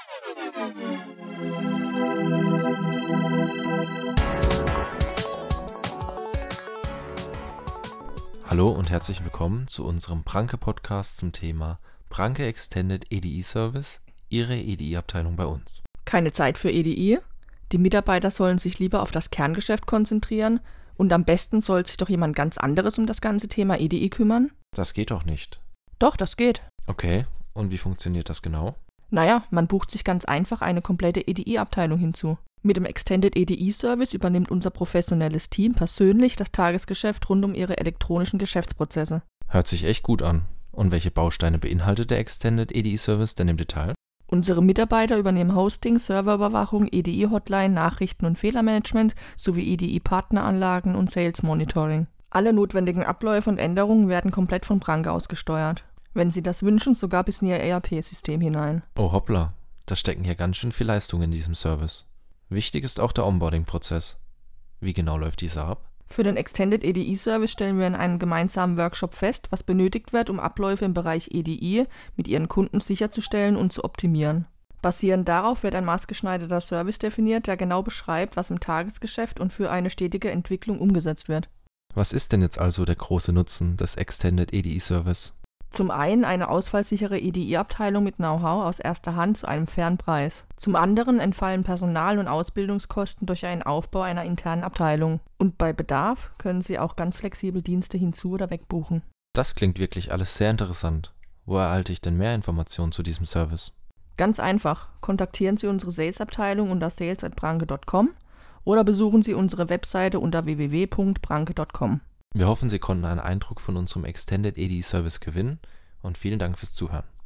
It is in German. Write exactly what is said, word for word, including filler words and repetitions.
Hallo und herzlich willkommen zu unserem Branke-Podcast zum Thema Branke Extended E D I-Service, Ihre E D I-Abteilung bei uns. Keine Zeit für E D I? Die Mitarbeiter sollen sich lieber auf das Kerngeschäft konzentrieren und am besten soll sich doch jemand ganz anderes um das ganze Thema E D I kümmern? Das geht doch nicht. Doch, das geht. Okay, und wie funktioniert das genau? Naja, man bucht sich ganz einfach eine komplette E D I-Abteilung hinzu. Mit dem Extended E D I-Service übernimmt unser professionelles Team persönlich das Tagesgeschäft rund um ihre elektronischen Geschäftsprozesse. Hört sich echt gut an. Und welche Bausteine beinhaltet der Extended E D I-Service denn im Detail? Unsere Mitarbeiter übernehmen Hosting, Serverüberwachung, E D I-Hotline, Nachrichten- und Fehlermanagement sowie E D I-Partneranlagen und Sales-Monitoring. Alle notwendigen Abläufe und Änderungen werden komplett von Branke aus gesteuert. Wenn Sie das wünschen, sogar bis in Ihr E R P-System hinein. Oh hoppla, da stecken hier ganz schön viel Leistung in diesem Service. Wichtig ist auch der Onboarding-Prozess. Wie genau läuft dieser ab? Für den Extended E D I-Service stellen wir in einem gemeinsamen Workshop fest, was benötigt wird, um Abläufe im Bereich E D I mit Ihren Kunden sicherzustellen und zu optimieren. Basierend darauf wird ein maßgeschneiderter Service definiert, der genau beschreibt, was im Tagesgeschäft und für eine stetige Entwicklung umgesetzt wird. Was ist denn jetzt also der große Nutzen des Extended E D I-Service? Zum einen eine ausfallsichere E D I-Abteilung mit Know-how aus erster Hand zu einem fairen Preis. Zum anderen entfallen Personal- und Ausbildungskosten durch einen Aufbau einer internen Abteilung. Und bei Bedarf können Sie auch ganz flexibel Dienste hinzu- oder wegbuchen. Das klingt wirklich alles sehr interessant. Wo erhalte ich denn mehr Informationen zu diesem Service? Ganz einfach. Kontaktieren Sie unsere Sales-Abteilung unter sales at branke punkt com oder besuchen Sie unsere Webseite unter w w w punkt branke punkt com. Wir hoffen, Sie konnten einen Eindruck von unserem Extended E D I-Service gewinnen und vielen Dank fürs Zuhören.